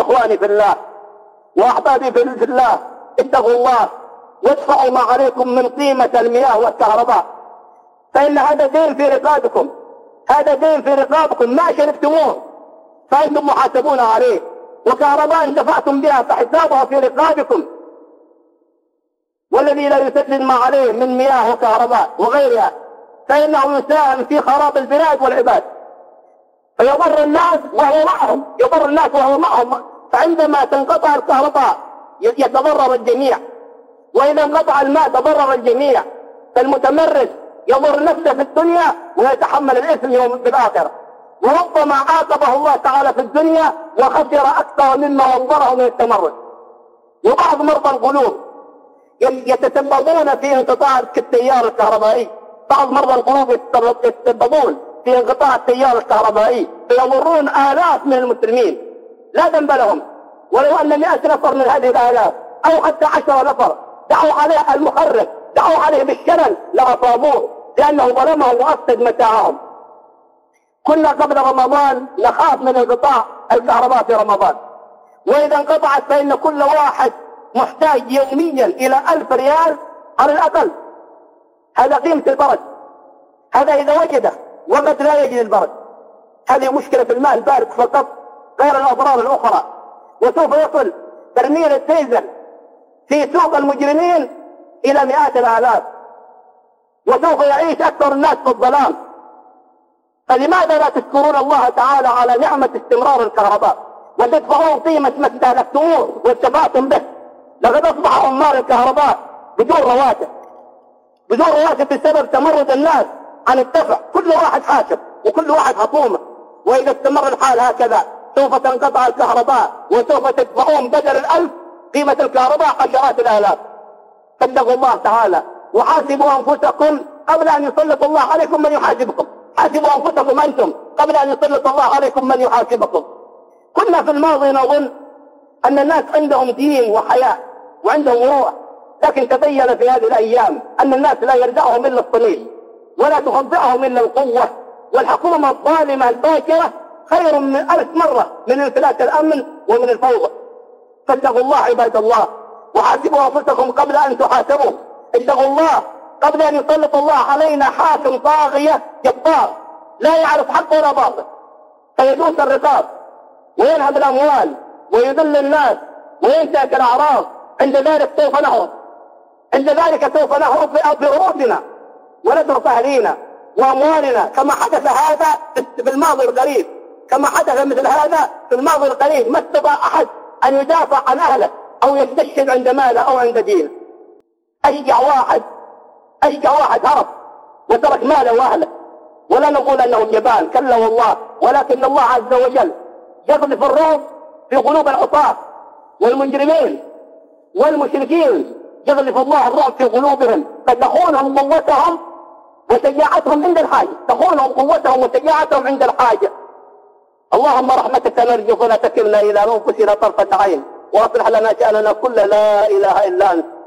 إخواني في الله وأحبابي في الله، اتقوا الله وادفعوا ما عليكم من قيمة المياه والكهرباء، فإن هذا دين في رقابكم، هذا دين في رقابكم، ما شربتموه فأنتم محاسبون عليه، وكهرباء انتفعتم بها فحسابها في رقابكم. والذي لا يسدد ما عليه من مياه وكهرباء وغيرها فإنه يساهم في خراب البلاد والعباد، فيضر الناس وهو معهم، يضر الناس وهو معهم. فعندما تنقطع الكهرباء يتضرر الجميع، وإذا انقطع الماء تضرر الجميع، فالمتمرد يضر نفسه في الدنيا ويتحمل الإثم يوم بالآخرة، وربما عاقبه الله تعالى في الدنيا وخسر أكثر مما وفره من التمرد. وبعض مرضى القلوب يتسببون في انقطاع التيار الكهربائي، بعض مرضى القلوب يتسببون في انقطاع التيار الكهربائي فيضرون آلاف من المسلمين لا ذنب لهم، ولو أن 100 نفر من هذه الآلاف أو حتى 10 نفر دعوا عليه المخرب، دعوا عليه بالشلل لأصابوه، لأنه ظلمهم وأفسد متاعهم. كنا قبل رمضان نخاف من انقطاع الكهرباء في رمضان، وإذا انقطعت فإن كل واحد محتاج يوميا إلى 1000 ريال على الأقل. هذا قيمة البرد، هذا إذا وجده، وقد لا يجد البرد. هذه مشكلة في الماء البارد فقط غير الأضرار الأخرى. وسوف يصل برميل الديزل في سوق المجرمين إلى 100,000، وسوف يعيش أكثر الناس في الظلام. فلماذا لا تشكرون الله تعالى على نعمة استمرار الكهرباء وتدفعون قيمة ما استهلكتموه واتبعتم به؟ لقد أصبح عمال الكهرباء بدون رواتب، بدون رواتب بسبب تمرد الناس عن الدفع، كل واحد حاسب وكل واحد خصومه. وإذا استمر الحال هكذا سوف تنقطع الكهرباء وسوف تدفعون بدل 1000 قيمة الكهرباء عشرات الآلاف. فاتقوا الله تعالى وحاسبوا أنفسكم قبل أن يسلط الله عليكم من يحاسبكم. حاسبوا أنفسكم أنتم قبل أن يسلط الله عليكم من يحاسبكم. كنا في الماضي نظن أن الناس عندهم دين وحياء وعندهم مروءة، لكن تبين في هذه الأيام أن الناس لا يردعهم إلا الصليب ولا تخضعهم إلا القوة، والحكومة الظالمة الفاجرة خير من 1000 مرة من انفلات الأمن ومن الفوضى. فاتقوا الله عباد الله وحاسبوا أنفسكم قبل أن تحاسبوا. اتقوا الله قبل أن يسلط الله علينا حاكم طاغية جبار لا يعرف حق ولا باطل، فيدوس الرقاب وينهب الأموال ويذل الناس وينتهك الأعراض. عند ذلك سوف نهرب، عند ذلك سوف نهرب برؤوسنا ونترك أهلينا وأموالنا، كما حدث هذا في الماضي القريب، كما حدث مثل هذا في الماضي القريب. ما استطاع أحد أن يدافع عن أهله أو يستشهد عند ماله أو عند دينه. أشجع واحد هرب وترك ماله وأهله، ولا نقول أنه جبان، كلا والله، ولكن الله عز وجل يقذف الرعب في قلوب العصاة والمجرمين والمشركين، يغلف الله الرعب في قلوبهم فتخونهم قوتهم وشجاعتهم عند الحاجة، تخونهم قوتهم وشجاعتهم عند الحاجة. اللهم رحمتك نرجو فلا تكلنا إلى أنفسنا طرفة عين، واصلح لنا شأننا كله، لا إله إلا أنت.